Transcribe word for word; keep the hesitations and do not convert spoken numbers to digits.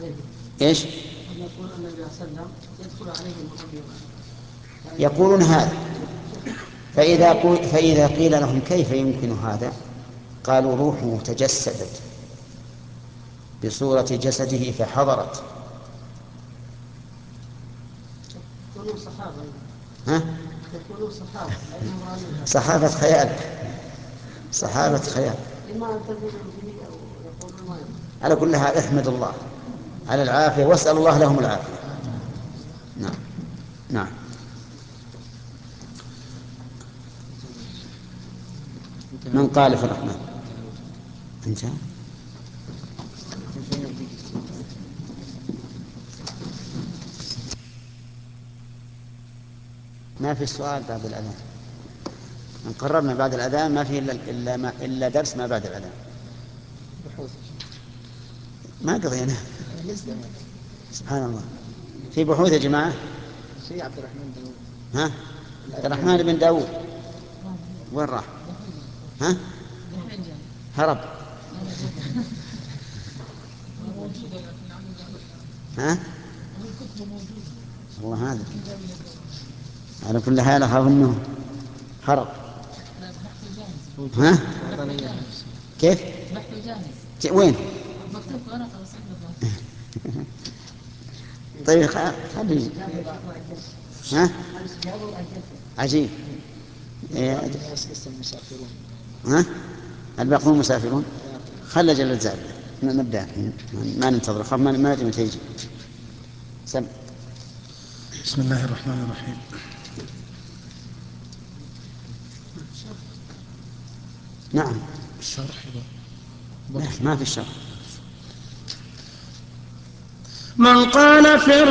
إيش؟ يقول النبي صلى الله عليه وسلم يدخل عليه المقدمة. يقولون هذا. فإذا, فإذا قيل لهم كيف يمكن هذا؟ قالوا روحه تجسدت بصورة جسده فحضرت. يقولون صحابة. ها؟ يقولون صحابة. صحابة خيال. صحابة خيال. على كل حال احمد الله على العافية واسأل الله لهم العافية. نعم نعم. من قال في الرحمن انت ما في سؤال بعد الأذان. من قررنا بعد الأذان ما في إلا, إلا, ما إلا درس ما بعد الأذان. ما قضينا. سبحان الله. في بحوث يا جماعة. في عبد الرحمن داود. ها؟ عبد الرحمن بن داود وين راح؟ ها؟ هرب. ها؟ والله هذا على كل حال أخاف أنه هرب. ها؟ كيف؟ وين؟ طيب خلي. ها؟ عجيب. ها؟ الباقون مسافرون. خلى جل جلاله نبدأ الحين ما ننتظر خاف ما ما ندري متى يجي. سم. بسم الله الرحمن الرحيم. نعم. الشرح ما في الشرح. من قال في